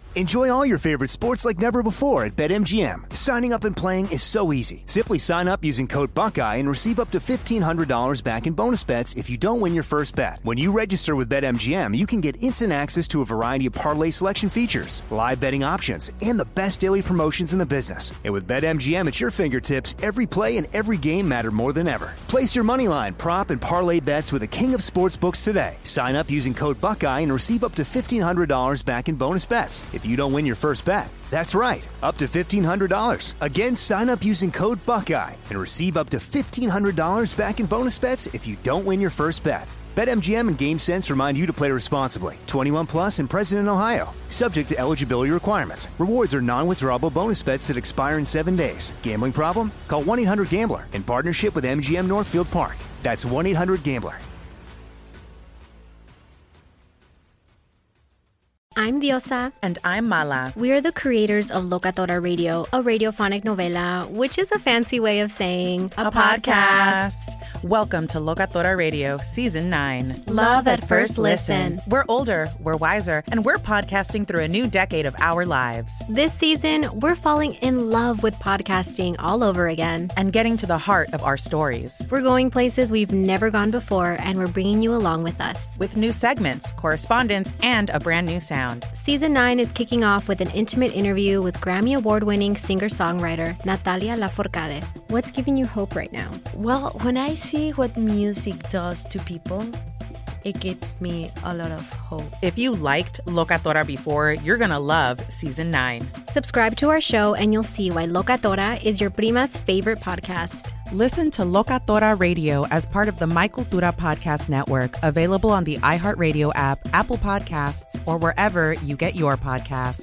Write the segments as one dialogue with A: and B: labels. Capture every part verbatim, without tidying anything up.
A: Enjoy all your favorite sports like never before at BetMGM. Signing up and playing is so easy. Simply sign up using code Buckeye and receive up to fifteen hundred dollars back in bonus bets if you don't win your first bet. When you register with BetMGM, you can get instant access to a variety of parlay selection features, live betting options, and the best daily promotions in the business. And with BetMGM at your fingertips, every play and every game matter more than ever. Place your moneyline, prop, and parlay bets with the king of sportsbooks today. Sign up using code Buckeye and receive up to fifteen hundred dollars back in bonus bets if you don't win your first bet. That's right, up to fifteen hundred dollars. Again, sign up using code Buckeye and receive up to fifteen hundred dollars back in bonus bets if you don't win your first bet. BetMGM and GameSense remind you to play responsibly. twenty-one plus and present in Ohio. Subject to eligibility requirements. Rewards are non-withdrawable bonus bets that expire in seven days. Gambling problem? Call one eight hundred gambler in partnership with M G M Northfield Park. That's one eight hundred gambler.
B: I'm Diosa.
C: And I'm Mala.
B: We are the creators of Locatora Radio, a radiophonic novela, which is a fancy way of saying
C: a, a podcast. podcast. Welcome to Locatora Radio Season nine.
B: Love at First Listen.
C: We're older, we're wiser, and we're podcasting through a new decade of our lives.
B: This season, we're falling in love with podcasting all over again.
C: And getting to the heart of our stories.
B: We're going places we've never gone before, and we're bringing you along with us.
C: With new segments, correspondence, and a brand new sound.
B: Season nine is kicking off with an intimate interview with Grammy Award-winning singer-songwriter Natalia Lafourcade. What's giving you hope right now?
D: Well, when I see what music does to people, it gives me a lot of hope.
C: If you liked Locatora before, you're going to love Season nine.
B: Subscribe to our show and you'll see why Locatora is your prima's favorite podcast.
C: Listen to Locatora Radio as part of the My Cultura Podcast Network, available on the iHeartRadio app, Apple Podcasts, or wherever you get your podcasts.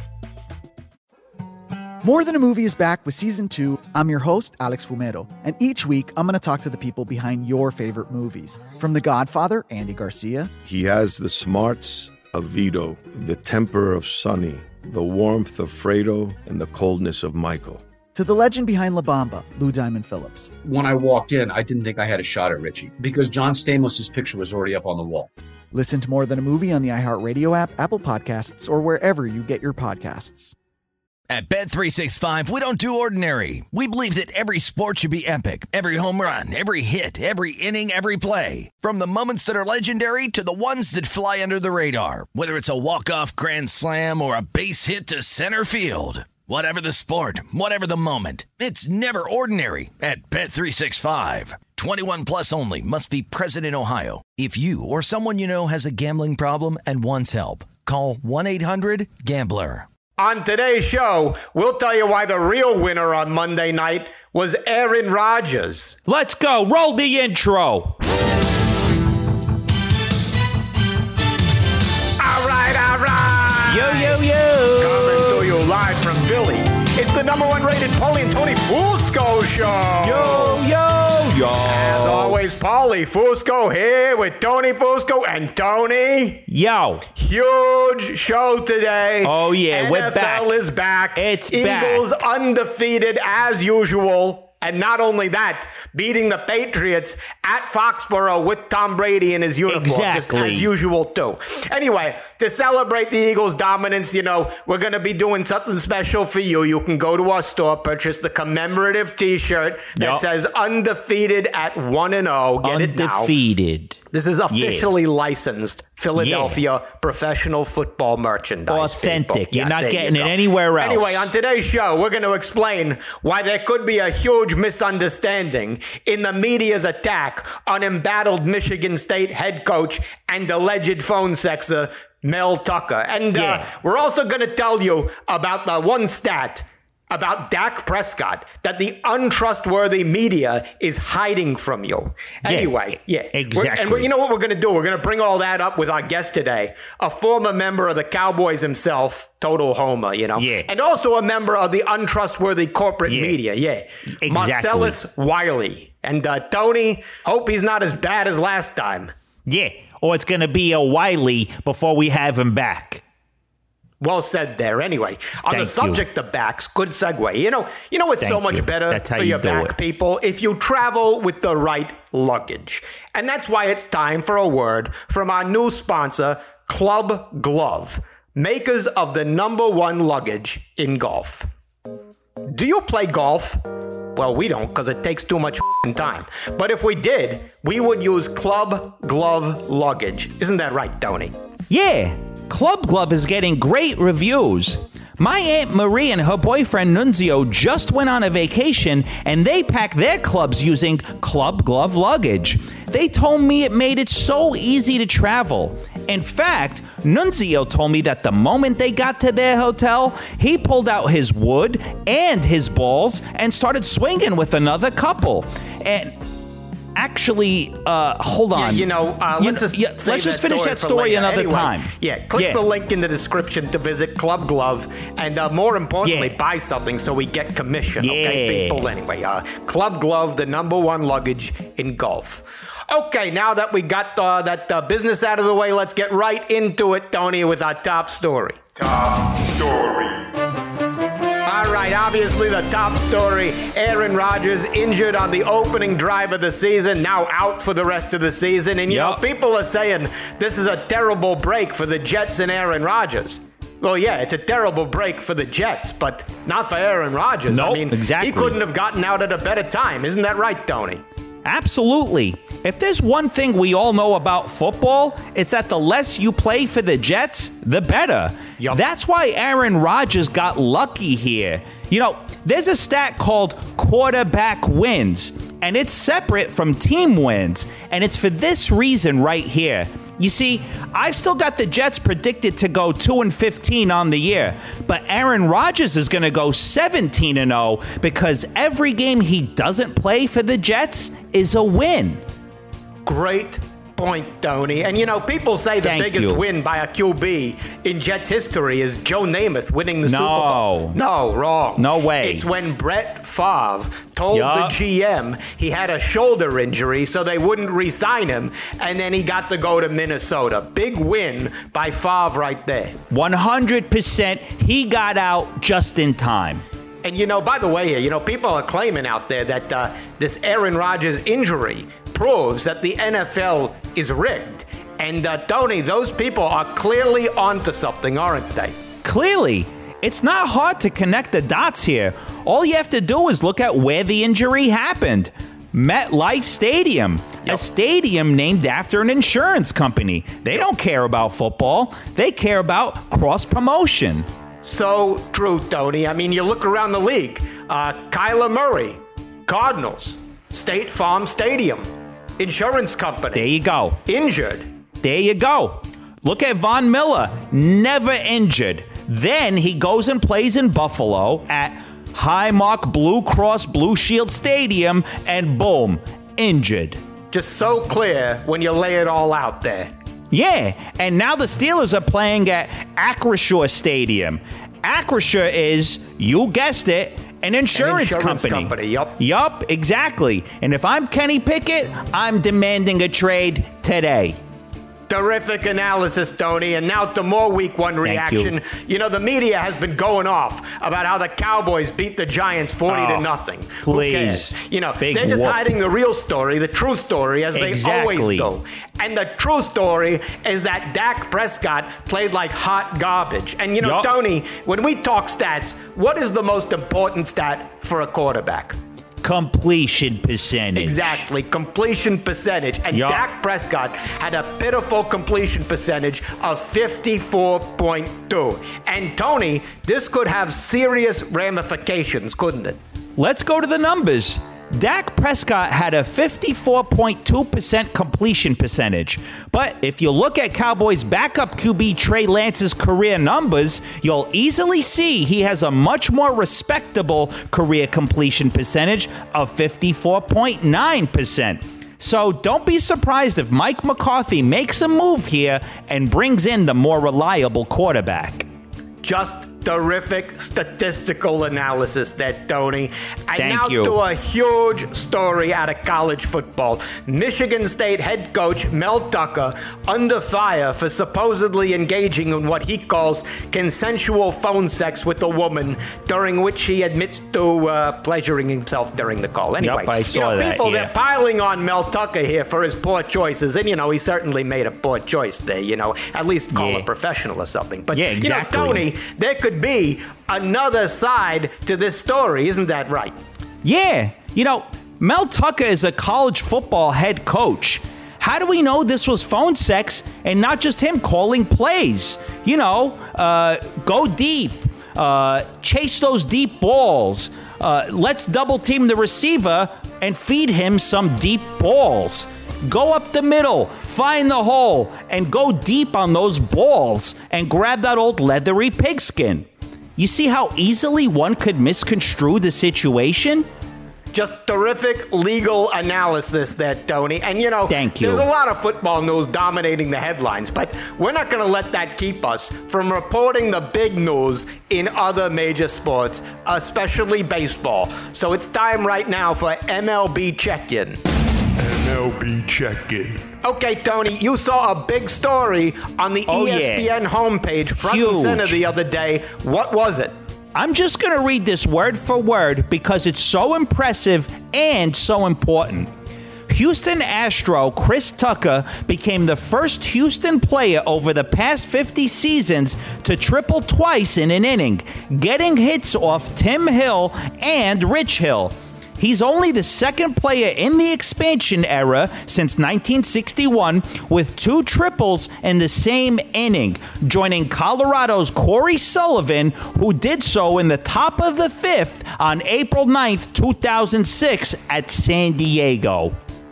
E: More Than a Movie is back with Season two. I'm your host, Alex Fumero, and each week I'm going to talk to the people behind your favorite movies. From The Godfather, Andy Garcia.
F: He has the smarts of Vito, the temper of Sonny, the warmth of Fredo, and the coldness of Michael.
E: To the legend behind La Bamba, Lou Diamond Phillips.
G: When I walked in, I didn't think I had a shot at Richie because John Stamos' picture was already up on the wall.
E: Listen to More Than a Movie on the iHeartRadio app, Apple Podcasts, or wherever you get your podcasts.
H: At Bet three sixty-five, we don't do ordinary. We believe that every sport should be epic. Every home run, every hit, every inning, every play. From the moments that are legendary to the ones that fly under the radar. Whether it's a walk-off grand slam or a base hit to center field. Whatever the sport, whatever the moment, it's never ordinary at Bet three sixty-five. twenty-one plus only. Must be present in Ohio. If you or someone you know has a gambling problem and wants help, call one eight hundred gambler.
I: On today's show, we'll tell you why the real winner on Monday night was Aaron Rodgers.
J: Let's go. Roll the intro.
I: All right, all right.
J: Yo, yo, yo.
I: Coming to you live from Philly. It's the number one rated Paulie and Tony Fusco show.
J: Yo, yo, yo.
I: As always, Paulie Fusco here with Tony Fusco and Tony.
J: Yo.
I: Huge show today.
J: Oh, yeah,
I: N F L
J: we're back.
I: N F L is back.
J: It's
I: Eagles
J: back.
I: undefeated as usual. And not only that, beating the Patriots at Foxborough with Tom Brady in his uniform.
J: Exactly.
I: Just as usual, too. Anyway, to celebrate the Eagles' dominance, you know, we're going to be doing something special for you. You can go to our store, purchase the commemorative T-shirt that
J: yep.
I: says undefeated at one and oh. Get
J: undefeated.
I: it now.
J: Undefeated.
I: This is officially
J: yeah.
I: licensed Philadelphia yeah. professional football merchandise.
J: Authentic.
I: Yeah,
J: You're not getting
I: you
J: it anywhere else.
I: Anyway, on today's show, we're going to explain why there could be a huge misunderstanding in the media's attack on embattled Michigan State head coach and alleged phone sexer Mel Tucker. And
J: yeah.
I: uh, we're also going to tell you about the one stat about Dak Prescott that the untrustworthy media is hiding from you. Anyway, yeah. yeah.
J: Exactly.
I: We're, and we're, you know what we're going to do? We're going to bring all that up with our guest today, a former member of the Cowboys himself, total homer, you know?
J: Yeah.
I: And also a member of the untrustworthy corporate
J: yeah.
I: media, yeah.
J: Exactly.
I: Marcellus Wiley. And uh, Tony, hope he's not as bad as last time.
J: Yeah, or it's going to be a Wiley before we have him back.
I: Well said there. Anyway, on
J: Thank
I: the subject
J: you.
I: of backs, good segue. You know, you know what's
J: Thank
I: so much
J: you.
I: better
J: That's how
I: for
J: you
I: your
J: do
I: back,
J: it.
I: people, if you travel with the right luggage. And that's why it's time for a word from our new sponsor, Club Glove. makers of the number one luggage in golf. Do you play golf? Well, we don't because it takes too much f***ing time. But if we did, we would use Club Glove luggage. Isn't that right, Tony?
J: Yeah, Club Glove is getting great reviews. My Aunt Marie and her boyfriend Nunzio just went on a vacation and they packed their clubs using Club Glove luggage. They told me it made it so easy to travel. In fact, Nunzio told me that the moment they got to their hotel, he pulled out his wood and his balls and started swinging with another couple. And actually, uh, hold on.
I: Yeah, you know, uh, let's
J: you,
I: just,
J: yeah, let's just finish that story another
I: anyway,
J: time.
I: Yeah, click
J: yeah.
I: the link in the description to visit Club Glove, and uh, more importantly,
J: yeah.
I: buy something so we get commission.
J: Yeah.
I: Okay, people. Anyway, uh, Club Glove, the number one luggage in golf. Okay, now that we got uh, that uh, business out of the way, let's get right into it, Tony, with our top story.
K: Top story.
I: All right, obviously the top story, Aaron Rodgers injured on the opening drive of the season, now out for the rest of the season. And, you yep. know, people are saying this is a terrible break for the Jets and Aaron Rodgers. Well, yeah, it's a terrible break for the Jets, but not for Aaron Rodgers.
J: Nope,
I: I mean,
J: exactly.
I: He couldn't have gotten out at a better time. Isn't that right, Tony?
J: Absolutely. If there's one thing we all know about football, it's that the less you play for the Jets, the better. Yep. That's why Aaron Rodgers got lucky here. You know, there's a stat called quarterback wins, and it's separate from team wins. And it's for this reason right here. You see, I've still got the Jets predicted to go two and fifteen on the year, but Aaron Rodgers is going to go seventeen and oh because every game he doesn't play for the Jets is a win.
I: Great point, Tony. And, you know, people say the
J: Thank
I: biggest
J: you.
I: win by a Q B in Jets history is Joe Namath winning the
J: no.
I: Super Bowl. No, wrong.
J: No way.
I: It's when Brett Favre told
J: yep.
I: the G M he had a shoulder injury, so they wouldn't re-sign him, and then he got to go to Minnesota. Big win by Favre right there.
J: one hundred percent he got out just in time.
I: And, you know, by the way here, you know, people are claiming out there that uh, this Aaron Rodgers injury proves that the N F L is rigged. And, uh, Tony, those people are clearly onto something, aren't they?
J: Clearly. It's not hard to connect the dots here. All you have to do is look at where the injury happened. MetLife Stadium, yep. a stadium named after an insurance company. They don't care about football. They care about cross-promotion.
I: So true, Tony. I mean, you look around the league. Uh, Kyler Murray, Cardinals, State Farm Stadium, insurance company.
J: There you go.
I: Injured.
J: There you go. Look at Von Miller, never injured. Then he goes and plays in Buffalo at Highmark Blue Cross Blue Shield Stadium, and boom, injured.
I: Just so clear when you lay it all out there.
J: Yeah, and now the Steelers are playing at Acrisure Stadium. Acrisure is, you guessed it, an insurance,
I: an insurance
J: company.
I: company. Yup.
J: Yup, exactly. And if I'm Kenny Pickett, I'm demanding a trade today.
I: Terrific analysis, Tony. And now to more week one reaction.
J: You.
I: you know, the media has been going off about how the Cowboys beat the Giants forty
J: oh,
I: to nothing.
J: Please.
I: Who cares? You know,
J: Big
I: they're just
J: whoop.
I: hiding the real story, the true story, as
J: exactly.
I: they always do. And the true story is that Dak Prescott played like hot garbage. And, you know,
J: yep.
I: Tony, when we talk stats, what is the most important stat for a quarterback?
J: Completion percentage.
I: Exactly, completion percentage. And
J: yep.
I: Dak Prescott had a pitiful completion percentage of fifty-four point two. And Tony, this could have serious ramifications, couldn't it?
J: Let's go to the numbers. Dak Prescott had a fifty-four point two percent completion percentage. But if you look at Cowboys backup Q B Trey Lance's career numbers, you'll easily see he has a much more respectable career completion percentage of fifty-four point nine percent. So don't be surprised if Mike McCarthy makes a move here and brings in the more reliable quarterback.
I: Just Terrific statistical analysis there, Tony. And
J: Thank
I: now
J: you.
I: to a huge story out of college football. Michigan State head coach Mel Tucker under fire for supposedly engaging in what he calls consensual phone sex with a woman, during which he admits to uh, pleasuring himself during the call. Anyway,
J: Yep, I saw
I: you know,
J: that,
I: people,
J: yeah.
I: they're piling on Mel Tucker here for his poor choices. And, you know, he certainly made a poor choice there, you know. At least call
J: Yeah.
I: a professional or something. But,
J: Yeah,
I: you
J: exactly.
I: know, Tony, there could be another side to this story. Isn't that right?
J: Yeah. You know, Mel Tucker is a college football head coach. How do we know this was phone sex and not just him calling plays? You know, uh, go deep, uh, chase those deep balls. Uh, let's double team the receiver and feed him some deep balls. Go up the middle, find the hole, and go deep on those balls and grab that old leathery pigskin. You see how easily one could misconstrue the situation?
I: Just terrific legal analysis there, Tony. And, you know,
J: Thank you.
I: there's a lot of football news dominating the headlines, but we're not going to let that keep us from reporting the big news in other major sports, especially baseball. So it's time right now for M L B Check-In.
K: M L B check-in.
I: Okay, Tony, you saw a big story on the
J: Oh,
I: E S P N
J: yeah.
I: homepage, front and
J: Huge.
I: center the other day. What was it?
J: I'm just going to read this word for word because it's so impressive and so important. Houston Astro Chris Tucker became the first Houston player over the past fifty seasons to triple twice in an inning, getting hits off Tim Hill and Rich Hill. He's only the second player in the expansion era since nineteen sixty-one with two triples in the same inning, joining Colorado's Corey Sullivan, who did so in the top of the fifth on April ninth, two thousand six at San Diego.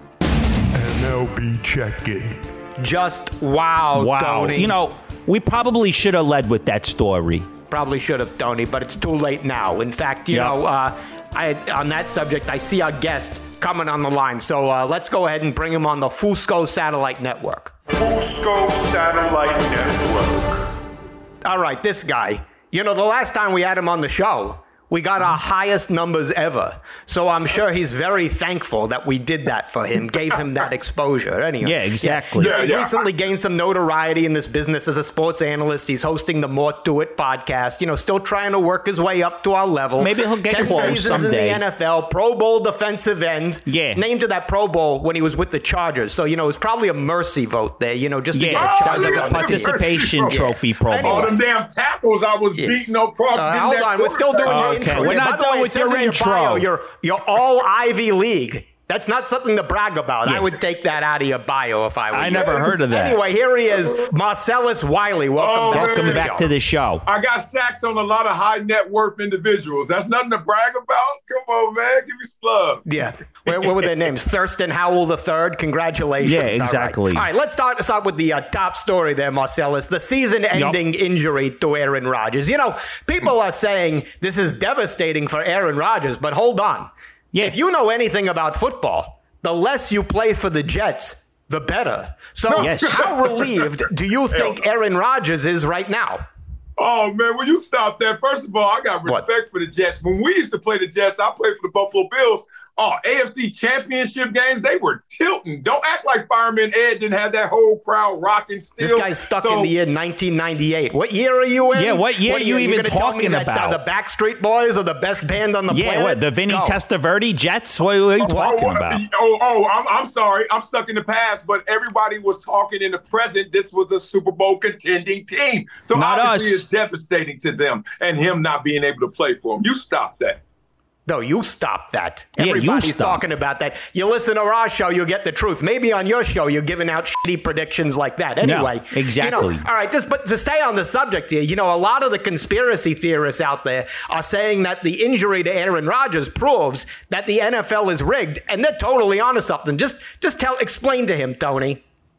K: M L B check-in.
I: Just wow,
J: Wow.
I: Tony.
J: You know, we probably should have led with that story.
I: Probably should have, Tony, but it's too late now. In fact, you
J: Yep.
I: know, uh, I, on that subject, I see our guest coming on the line. So uh, let's go ahead and bring him on the Fusco Satellite Network.
K: Fusco Satellite Network.
I: All right, this guy. You know, the last time we had him on the show, we got our highest numbers ever. So I'm sure he's very thankful that we did that for him, gave him that exposure. Anyway,
J: Yeah, exactly.
I: Yeah, he's
K: Yeah, yeah.
I: recently gained some notoriety in this business as a sports analyst. He's hosting the More To It podcast, you know, still trying to work his way up to our level.
J: Maybe he'll get
I: Ten
J: close
I: seasons
J: someday.
I: in the N F L, Pro Bowl defensive end.
J: Yeah.
I: Named to that Pro Bowl when he was with the Chargers. So, you know, it was probably a mercy vote there, you know, just to
J: Yeah,
I: get
K: Oh,
I: a
J: that was like
K: yeah,
J: a participation
K: yeah.
J: trophy Pro
I: Anyway.
J: Bowl.
K: All them damn tackles I was
I: Yeah.
K: beating across.
I: Uh,
K: getting
I: hold
K: that
I: on, we're still doing your
J: Okay,
I: intro.
J: we're
I: here.
J: not
I: By the
J: done
I: way,
J: with
I: it says
J: your
I: in
J: intro.
I: bio, you're, you're all Ivy League. That's not something to brag about.
J: Yeah.
I: I would take that out of your bio if I were
J: I
I: you.
J: never heard of that.
I: Anyway, here he is, Marcellus Wiley. Welcome
K: Oh,
I: back.
K: man.
J: Welcome
I: to the
J: back
I: show.
J: to the show.
K: I got sacks on a lot of high net worth individuals. That's nothing to brag about. Come on, man. Give me some love.
I: Yeah. What, what were their names? Thurston Howell the third. Congratulations.
J: Yeah,
I: All right.
J: exactly.
I: All right, let's start, start with the uh, top story there, Marcellus. The season-ending injury to Aaron Rodgers. You know, people are saying this is devastating for Aaron Rodgers, but hold on.
J: Yeah.
I: If you know anything about football, the less you play for the Jets, the better. So
J: Yes.
I: how relieved do you think Aaron Rodgers is right now?
K: Oh, man, will you stop that? First of all, I got
I: What?
K: respect for the Jets. When we used to play the Jets, I played for the Buffalo Bills. Oh, A F C championship games, they were tilting. Don't act like Fireman Ed didn't have that whole crowd rocking still.
I: This guy's stuck
K: So-
I: in the year nineteen ninety-eight. What year are you in?
J: Yeah, what year are you even
I: gonna tell me
J: talking
I: that,
J: about?
I: Uh, the Backstreet Boys are the best band on the
J: Yeah,
I: planet?
J: what, the Vinny
I: Go.
J: Testaverde Jets? What, what are you talking
K: oh,
J: about?
K: Oh, oh, I'm, I'm sorry. I'm stuck in the past, but everybody was talking in the present. This was a Super Bowl contending team. So
J: Not
K: obviously
J: us.
K: it's devastating to them and him not being able to play for them. You stop that.
I: No, you stop that.
J: Yeah, you
I: Everybody's
J: stop.
I: talking about that. You listen to our show, you'll get the truth. Maybe on your show, you're giving out shitty predictions like that. Anyway,
J: exactly.
I: You know, all right, just but to stay on the subject here, you know, a lot of the conspiracy theorists out there are saying that the injury to Aaron Rodgers proves that the N F L is rigged, and they're totally onto something. Just, just tell, explain to him, Tony.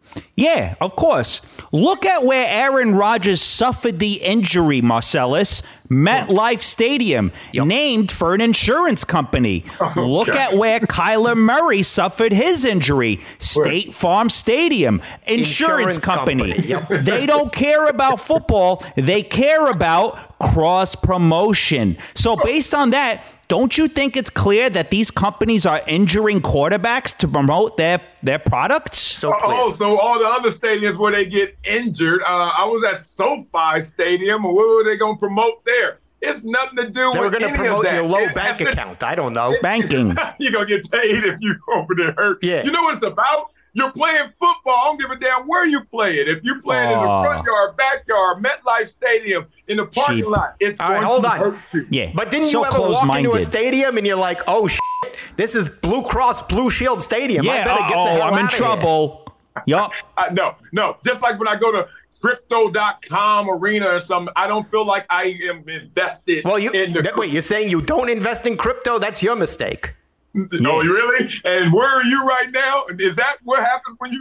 J: Yeah, of course. Look at where Aaron Rodgers suffered the injury, Marcellus. MetLife Stadium, yep. named for an insurance company. Oh, Look God. at where Kyler Murray suffered his injury. State where? Farm Stadium, insurance, insurance company. company. Yep. They don't care about football. They care about cross-promotion. So based on that, don't you think it's clear that these companies are injuring quarterbacks to promote their, their products?
K: So clear. Oh, so all the other stadiums where they get injured, uh, I was at SoFi Stadium. What were they going to promote there? It's nothing to do
I: they
K: with
I: were
K: any
I: promote
K: of that.
I: Your low
K: it,
I: bank account. I don't know.
J: Banking.
K: You're going to get paid if you over there hurt.
I: Yeah.
K: You know what it's about? You're playing football. I don't give a damn where you play it. If you're playing oh. in the front yard, backyard, MetLife Stadium, in the parking
J: Cheap.
K: lot, it's
I: All
K: going
I: right, hold
K: to
I: on.
K: hurt you.
J: Yeah.
I: But didn't
J: so
I: you ever walk into a
J: minded.
I: stadium and you're like, oh, shit, this is Blue Cross Blue Shield Stadium.
J: Yeah,
I: I better get the
J: oh,
I: hell
J: I'm in
I: out of
J: trouble. Yup.
K: Uh, no, no. Just like when I go to crypto dot com arena or something, I don't feel like I am invested
I: well, you,
K: in the
I: that, wait, you're saying you don't invest in crypto? That's your mistake.
K: No, yeah. Really? And where are you right now? Is that what happens when you...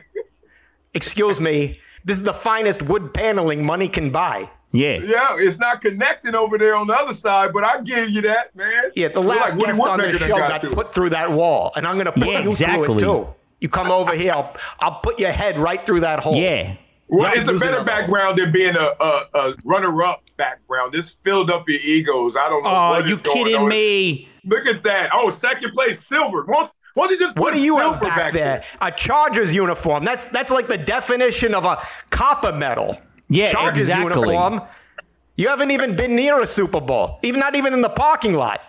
I: Excuse me. This is the finest wood paneling money can buy.
J: Yeah.
K: Yeah, it's not connecting over there on the other side, but I give you that, man.
I: Yeah, the last like guest on the show got, got put through that wall, and I'm going to put
J: yeah,
I: you
J: exactly.
I: through it, too. You come over here, I'll, I'll put your head right through that hole.
J: Yeah.
K: Well, it's a better background than being a, a, a runner-up background. This Philadelphia Eagles, I don't know
J: oh,
K: what
J: you
K: is going
J: kidding
K: on.
J: me?
K: Look at that. Oh, second place, silver. What, what did you just
I: What
K: put
I: do you have
K: silver
I: back,
K: back
I: there?
K: there?
I: A Chargers uniform. That's that's like the definition of a copper medal.
J: Yeah,
I: Chargers
J: exactly.
I: uniform. You haven't even been near a Super Bowl. Even not even in the parking lot.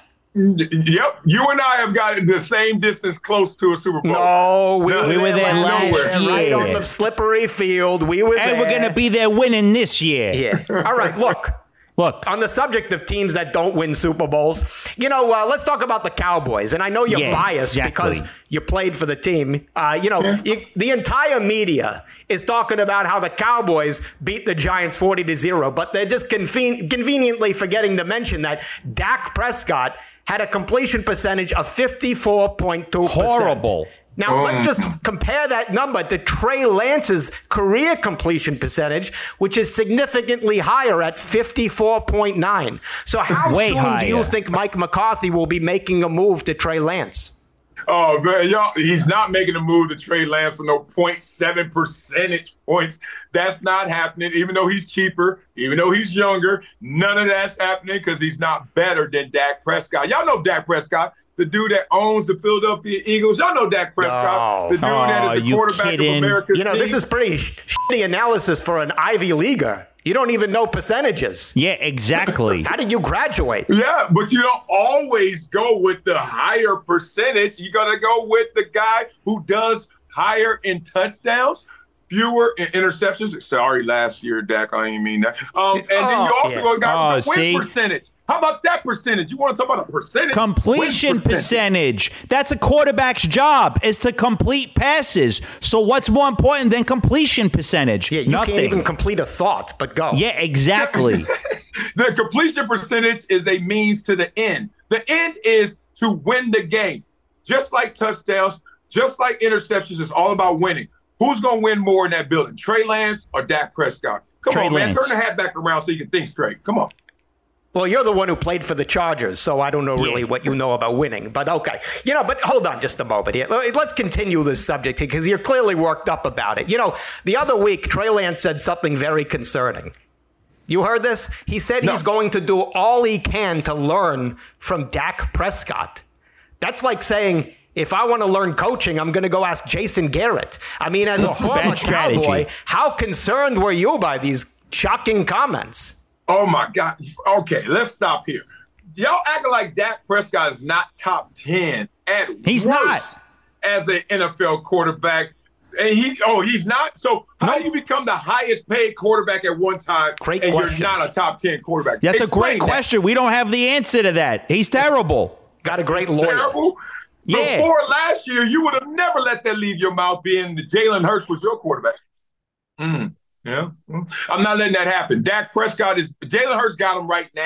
K: Yep, you and I have got the same distance close to a Super Bowl.
I: No, we,
J: no, we were there last year.
I: Right on the slippery field. We were
J: and
I: there.
J: we're going to be there winning this year.
I: Yeah. All right, look.
J: Look.
I: On the subject of teams that don't win Super Bowls, you know, uh, let's talk about the Cowboys. And I know you're
J: yeah,
I: biased
J: exactly.
I: because you played for the team. Uh, you know, yeah. you, the entire media is talking about how the Cowboys beat the Giants forty to zero, but they're just conven- conveniently forgetting to mention that Dak Prescott had a completion percentage of fifty-four point two percent.
J: Horrible.
I: Now, let's just compare that number to Trey Lance's career completion percentage, which is significantly higher at fifty-four point nine. So how
J: Way
I: soon
J: higher.
I: do you think Mike McCarthy will be making a move to Trey Lance?
K: Oh, man, y'all, he's not making a move to Trey Lance for no zero point seven percentage points. That's not happening, even though he's cheaper, even though he's younger. None of that's happening because he's not better than Dak Prescott. Y'all know Dak Prescott, the dude that owns the Philadelphia Eagles. Y'all know Dak Prescott,
I: Oh.
K: the dude that is the
J: Oh,
K: quarterback
J: kidding?
K: of America's
I: You know,
K: team.
I: this is pretty sh- shitty analysis for an Ivy Leaguer. You don't even know percentages.
J: Yeah, exactly.
I: How did you graduate?
K: Yeah, but you don't always go with the higher percentage. You got to go with the guy who does higher in touchdowns, fewer in interceptions. Sorry, last year, Dak, I didn't mean that. Um, and then you
I: Oh,
K: also
I: yeah.
K: got
J: Oh,
K: the win
J: see?
K: percentage. How about that percentage? You want to talk about a percentage?
J: Completion
K: Win
J: percentage. That's a quarterback's job, is to complete passes. So what's more important than completion percentage?
I: Yeah, you
J: Nothing.
I: can't even complete a thought, but go.
J: Yeah, exactly.
K: The completion percentage is a means to the end. The end is to win the game. Just like touchdowns, just like interceptions, it's all about winning. Who's going to win more in that building, Trey Lance or Dak Prescott? Come
J: Trey
K: on, man.
J: Lance.
K: Turn the hat back around so you can think straight. Come on.
I: Well, you're the one who played for the Chargers, so I don't know really
J: Yeah.
I: what you know about winning. But okay. You know, but hold on just a moment here. Let's continue this subject because you're clearly worked up about it. You know, the other week, Trey Lance said something very concerning. You heard this? He said
K: No.
I: he's going to do all he can to learn from Dak Prescott. That's like saying, if I want to learn coaching, I'm going to go ask Jason Garrett. I mean, as a former
J: Bad strategy.
I: Cowboy, how concerned were you by these shocking comments?
K: Oh, my God. Okay, let's stop here. Y'all acting like Dak Prescott is not top ten at
J: He's
K: worst
J: not.
K: as an N F L quarterback. And he, oh, he's not? So how
I: No.
K: do you become the highest paid quarterback at one time
I: Great
K: and
I: question.
K: you're not a top ten quarterback?
J: That's a
K: Explain
J: great
K: that.
J: question. We don't have the answer to that. He's terrible.
I: Got a great lawyer.
K: Terrible.
J: Yeah.
K: Before last year, you would have never let that leave your mouth being Jalen Hurts was your quarterback. Mm, yeah. Mm. I'm not letting that happen. Dak Prescott is – Jalen Hurts got him right now,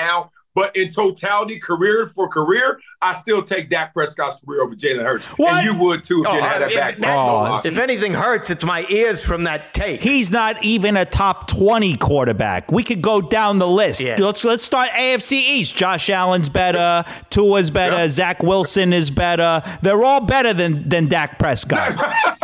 K: But in totality, career for career, I still take Dak Prescott's career over Jalen Hurts. What? And you would too if
I: oh,
K: you had that
I: if,
K: back.
I: Oh, if anything hurts, it's my ears from that take.
J: He's not even a top twenty quarterback. We could go down the list.
I: Yeah.
J: Let's let's start A F C East. Josh Allen's better. Tua's better. Yeah. Zach Wilson is better. They're all better than, than Dak Prescott.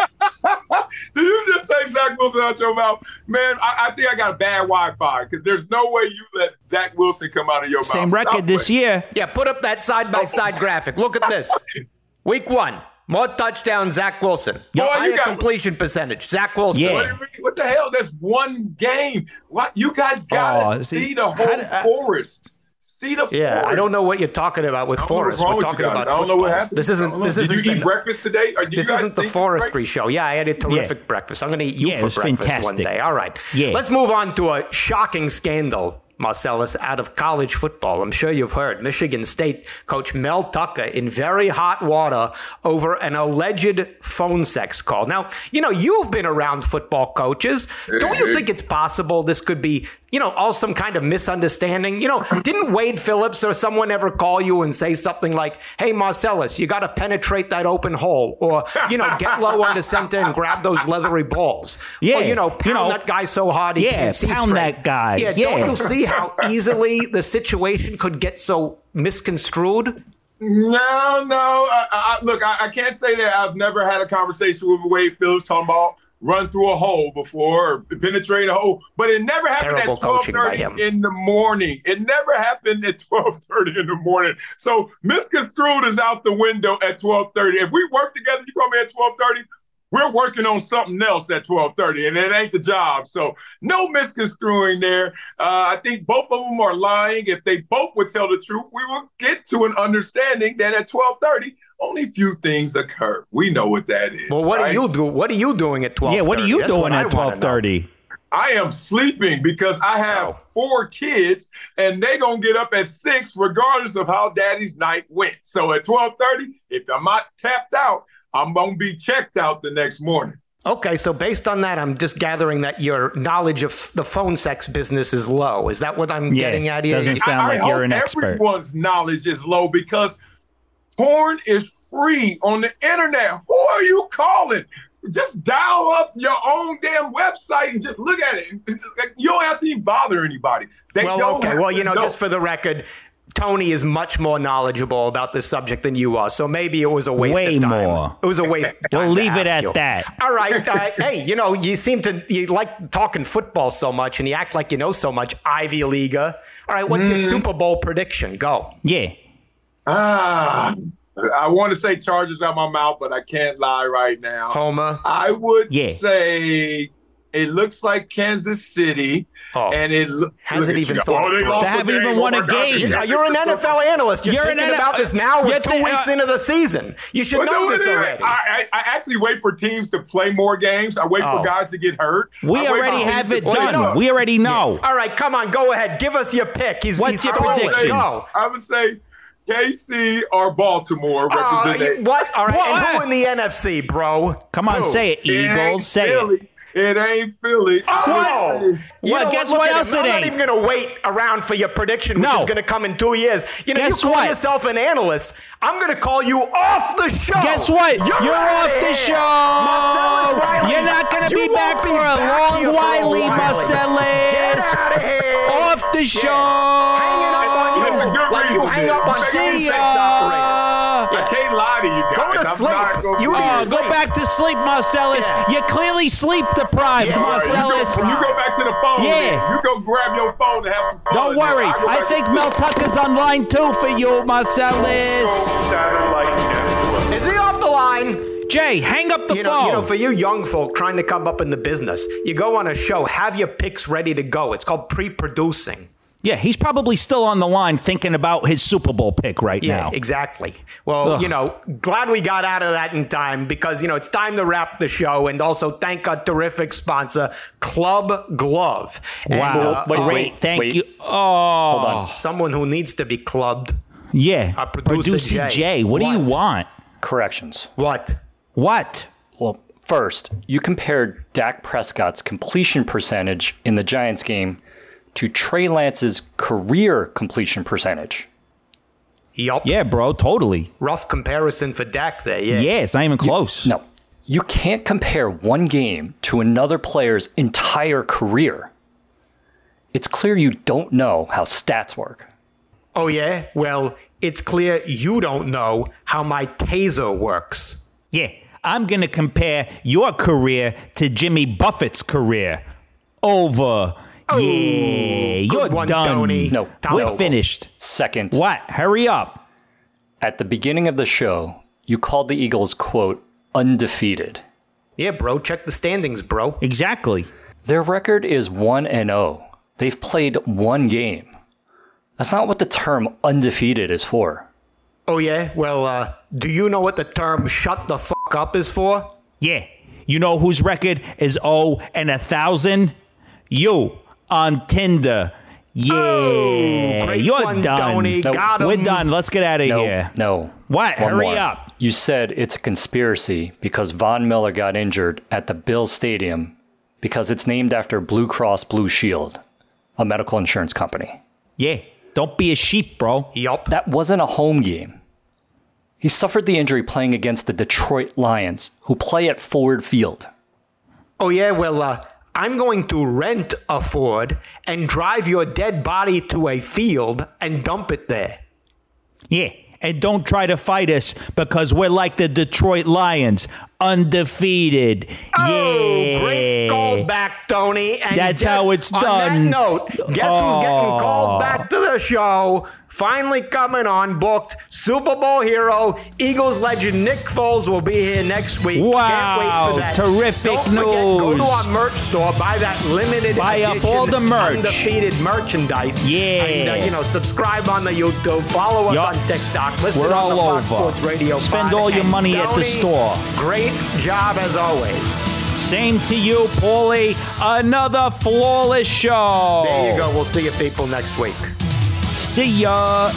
K: Did you just say Zach Wilson out your mouth? Man, I, I think I got bad Wi-Fi because there's no way you let Zach Wilson come out of your
J: Same
K: mouth.
J: Same record
K: Stop
J: this
K: playing.
J: year.
I: Yeah, put up that side-by-side graphic. Look at this. Week one, more touchdowns, Zach Wilson.
K: Boy,
I: Higher
K: you got,
I: completion percentage, Zach Wilson.
J: Yeah.
K: What, do you mean? What the hell? That's one game. What? You guys got to
J: oh,
K: see
J: see,
K: the whole
J: did, uh,
K: forest. See the
I: yeah,
K: forest.
I: I don't know what you're talking about with Forrest. We're talking about
K: I don't know what happened.
I: This isn't. This
K: did
I: isn't.
K: you eat
I: the,
K: breakfast today? Or did
I: this
K: you guys
I: isn't the forestry show. Yeah, I had a terrific yeah. breakfast. I'm going to eat you
J: yeah,
I: for breakfast
J: fantastic.
I: one day. All right.
J: Yeah.
I: Let's move on to a shocking scandal, Marcellus, out of college football. I'm sure you've heard Michigan State coach Mel Tucker in very hot water over an alleged phone sex call. Now, you know, you've been around football coaches. Don't you think it's possible this could be, you know, all some kind of misunderstanding? You know, didn't Wade Phillips or someone ever call you and say something like, hey, Marcellus, you got to penetrate that open hole, or, you know, get low on the center and grab those leathery balls.
J: Yeah.
I: Or, you know, pound
J: you know,
I: that guy so hard he
J: yeah,
I: can't see
J: pound
I: straight.
J: that guy.
I: Yeah,
J: yeah.
I: don't you see how easily the situation could get so misconstrued?
K: No, no. I, I, look, I, I can't say that I've never had a conversation with Wade Phillips talking about run through a hole before or penetrate a hole, but it never happened
I: Terrible
K: at twelve thirty in the morning. It never happened at twelve thirty in the morning. So misconstrued is out the window at twelve thirty. If we work together, you come in at twelve thirty, we're working on something else at twelve thirty, and it ain't the job. So no misconstruing there. Uh, I think both of them are lying. If they both would tell the truth, we will get to an understanding that at twelve thirty, only few things occur. We know what that is.
I: Well, what
K: right?
I: are you do? What are you doing at twelve thirty?
J: Yeah, what are you
I: That's
J: doing at twelve thirty?
K: I am sleeping because I have oh. four kids, and they gonna get up at six regardless of how daddy's night went. So at twelve thirty, if I'm not tapped out, I'm going to be checked out the next morning.
I: Okay, so based on that, I'm just gathering that your knowledge of the phone sex business is low. Is that what I'm
J: yeah,
I: getting at here?
J: Doesn't sound
K: I,
J: like
K: I
J: you're an
K: hope
J: expert.
K: Everyone's knowledge is low because porn is free on the internet. Who are you calling? Just dial up your own damn website and just look at it. You don't have to even bother anybody. They
I: well,
K: don't
I: okay. Well, you know,
K: know.
I: just for the record, Tony is much more knowledgeable about this subject than you are, so maybe it was a waste
J: Way
I: of time.
J: more.
I: It was a waste of time.
J: We'll leave
I: to
J: it
I: ask
J: at
I: you.
J: that.
I: All right. Uh, hey, you know, you seem to you like talking football so much, and you act like you know so much. Ivy Leaguer. All right, what's mm. your Super Bowl prediction? Go.
J: Yeah.
K: Ah, I want to say Chargers out my mouth, but I can't lie right now.
I: Homer.
K: I would
J: yeah.
K: say it looks like Kansas City,
I: oh.
K: and it lo-
I: hasn't even thought.
K: Oh, they,
J: they haven't even
K: game.
J: won
K: oh
J: a game.
K: God,
I: you're an N F L analyst. You're, you're thinking N F L- about this now. We're two
J: th-
I: weeks
J: uh,
I: into the season. You should know this already.
K: I, I, I actually wait for teams to play more games. I wait
I: oh.
K: for guys to get hurt.
J: We
K: I
J: already have it done. We already know.
I: Yeah. All right, come on, go ahead. Give us your pick. He's,
J: What's
I: he's
J: your
I: stolen.
J: prediction?
I: Go.
K: I would say K C or Baltimore representing.
I: Uh, what? All right.
J: What?
I: And who in the N F C, bro?
J: Come on,
K: Who?
J: say it, Eagles.
K: It
J: say
K: Philly.
J: it.
K: It ain't Philly.
I: Oh,
J: what?
I: You
J: what?
I: know
J: Guess
I: what,
J: what
I: Look
J: else
I: it
J: it
I: I'm
J: ain't?
I: not even going to wait around for your prediction, which
J: no.
I: is going to come in two years. You know,
J: Guess
I: you call
J: what?
I: yourself an analyst. I'm going to call you off the show.
J: Guess what?
I: You're,
J: You're off the
I: here.
J: show.
I: Marcellus Riley.
J: You're not going to be
I: You
J: back
I: won't
J: for
I: be
J: a
I: back
J: long
I: here for
J: while,
I: a while.
J: Marcellus.
I: Get out of here.
J: Off the show.
I: Hanging up on you.
K: That's a good
I: Like you
K: reason.
I: hang up on
K: See
I: phone sex
J: ya.
I: operators.
K: I can't lie to you guys.
I: Go to
K: I'm
I: sleep.
K: not gonna
I: You
K: do
I: need
J: Oh,
K: this.
J: go back to sleep, Marcellus.
I: Yeah.
J: You're clearly sleep deprived,
I: Yeah, right.
J: Marcellus.
K: You go, you go back to the phone.
J: Yeah.
K: Then. You go grab your phone and have some fun.
J: Don't worry.
K: I, go
J: I
K: back
J: think
K: to-
J: Mel Tucker's online too for you, Marcellus.
K: Satellite network.
I: Is he off the line?
J: Jay, hang up the
I: You know,
J: phone.
I: you know, for you young folk trying to come up in the business, you go on a show, have your picks ready to go. It's called pre-producing.
J: Yeah, he's probably still on the line thinking about his Super Bowl pick right
I: yeah,
J: now.
I: Exactly. Well,
J: Ugh.
I: you know, glad we got out of that in time because, you know, it's time to wrap the show and also thank our terrific sponsor, Club Glove. And,
J: Wow.
I: uh,
J: Wait,
I: uh,
J: Great. Thank
L: wait.
J: you. Oh.
L: Hold on.
I: Someone who needs to be clubbed.
J: Yeah.
I: Our producer, Jay.
J: Jay. What,
I: What?
J: do you want?
L: Corrections.
I: What?
J: What?
L: Well, first, you compared Dak Prescott's completion percentage in the Giants game to Trey Lance's career completion percentage.
I: Yup.
J: Yeah, bro, totally.
I: Rough comparison for Dak there, yeah.
J: Yeah, it's not even close.
L: You, no. You can't compare one game to another player's entire career. It's clear you don't know how stats work.
I: Oh, yeah? Well, it's clear you don't know how my taser works.
J: Yeah, I'm going to compare your career to Jimmy Buffett's career. Over.
I: Oh,
J: yeah, you're
I: one,
J: done.
I: Tony.
L: No,
J: We're
L: no.
J: finished.
L: Second.
J: What? Hurry up.
L: At the beginning of the show, you called the Eagles, quote, undefeated.
I: Yeah, bro, check the standings, bro.
J: Exactly.
L: Their record is one and oh. They've played one game. That's not what the term undefeated is for.
I: Oh, yeah? Well, uh, do you know what the term shut the fuck up is for?
J: Yeah. You know whose record is oh and a thousand? You on Tinder. Yeah.
I: Oh, great
J: You're
I: one,
J: done.
I: Tony.
L: Nope.
I: Got him.
J: We're done. Let's get out of
L: No,
J: here.
L: no.
J: What?
L: One
J: Hurry
L: more.
J: up.
L: You said it's a conspiracy because Von Miller got injured at the Bills Stadium because it's named after Blue Cross Blue Shield, a medical insurance company.
J: Yeah. Don't be a sheep, bro.
I: Yup.
L: That wasn't a home game. He suffered the injury playing against the Detroit Lions, who play at Ford Field.
I: Oh, yeah? Well, uh, I'm going to rent a Ford and drive your dead body to a field and dump it there.
J: Yeah. And don't try to fight us because we're like the Detroit Lions, undefeated.
I: Oh,
J: yeah.
I: great callback, Tony. And
J: That's
I: guess,
J: how it's
I: on
J: done.
I: that note, guess
J: Oh.
I: who's getting called back to the show? Finally coming on, booked. Super Bowl hero, Eagles legend Nick Foles will be here next week.
J: Wow,
I: Can't wait for that.
J: terrific
I: Don't forget, go
J: news.
I: to our merch store, buy that limited
J: Buy up
I: edition
J: all the merch.
I: undefeated merchandise.
J: Yeah.
I: And, uh, you know, subscribe on the YouTube, follow us
J: Yup.
I: on TikTok, listen
J: We're
I: on
J: all
I: the Fox
J: over.
I: Sports Radio
J: Spend
I: pod.
J: all your
I: And
J: money at the
I: Tony,
J: store.
I: Great job as always.
J: Same to you, Paulie. Another flawless show.
I: There you go. We'll see you people next week.
J: See ya.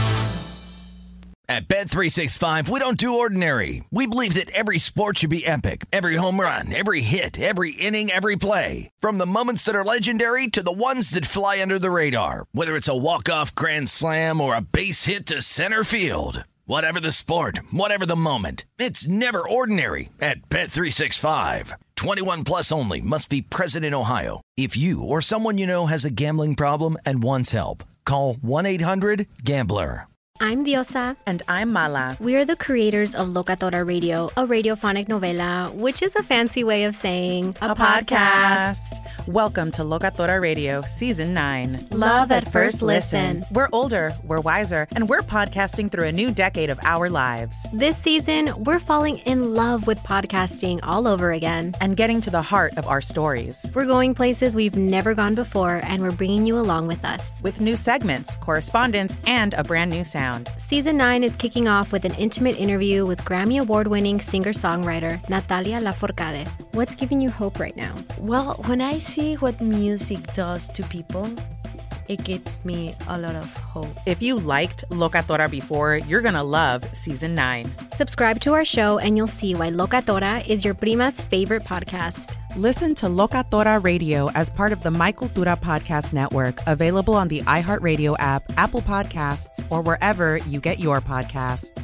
H: At Bet three sixty-five, we don't do ordinary. We believe that every sport should be epic. Every home run, every hit, every inning, every play. From the moments that are legendary to the ones that fly under the radar. Whether it's a walk-off grand slam or a base hit to center field. Whatever the sport, whatever the moment. It's never ordinary at Bet three sixty-five. twenty-one plus only. Must be present in Ohio. If you or someone you know has a gambling problem and wants help, call one eight hundred gambler.
B: I'm Diosa.
C: And I'm Mala.
B: We are the creators of Locatora Radio, a radiophonic novela, which is a fancy way of saying a,
C: A podcast. Welcome to Locatora Radio, Season nine.
B: Love at first listen.
C: We're older, we're wiser, and we're podcasting through a new decade of our lives.
B: This season, we're falling in love with podcasting all over again.
C: And getting to the heart of our stories.
B: We're going places we've never gone before, and we're bringing you along with us.
C: With new segments, correspondence, and a brand new sound.
B: Season nine is kicking off with an intimate interview with Grammy Award-winning singer-songwriter Natalia Lafourcade. What's giving you hope right now?
D: Well, when I see what music does to people, it gives me a lot of hope.
C: If you liked Locatora before, you're going to love Season nine.
B: Subscribe to our show and you'll see why Locatora is your prima's favorite podcast.
C: Listen to Locatora Radio as part of the My Cultura Podcast Network, available on the iHeartRadio app, Apple Podcasts, or wherever you get your podcasts.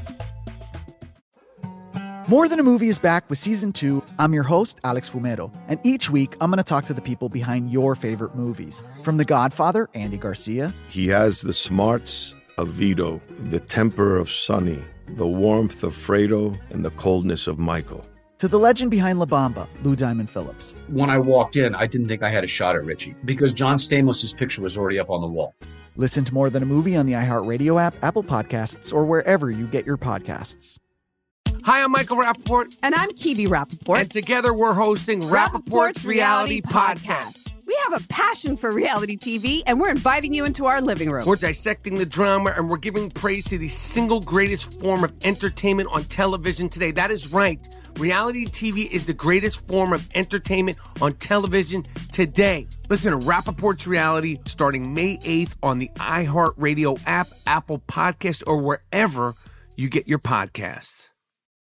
E: More Than a Movie is back with Season two. I'm your host, Alex Fumero. And each week, I'm going to talk to the people behind your favorite movies. From The Godfather, Andy Garcia.
F: He has the smarts of Vito, the temper of Sonny, the warmth of Fredo, and the coldness of Michael.
E: To the legend behind La Bamba, Lou Diamond Phillips.
G: When I walked in, I didn't think I had a shot at Richie because John Stamos' picture was already up on the wall.
E: Listen to More Than a Movie on the iHeartRadio app, Apple Podcasts, or wherever you get your podcasts.
M: Hi, I'm Michael Rappaport.
N: And I'm Kibi Rappaport.
M: And together we're hosting Rappaport's Reality Podcast.
N: We have a passion for reality T V, and we're inviting you into our living room.
M: We're dissecting the drama, and we're giving praise to the single greatest form of entertainment on television today. That is right. Reality T V is the greatest form of entertainment on television today. Listen to Rappaport's Reality starting May eighth on the iHeartRadio app, Apple Podcast, or wherever you get your podcasts.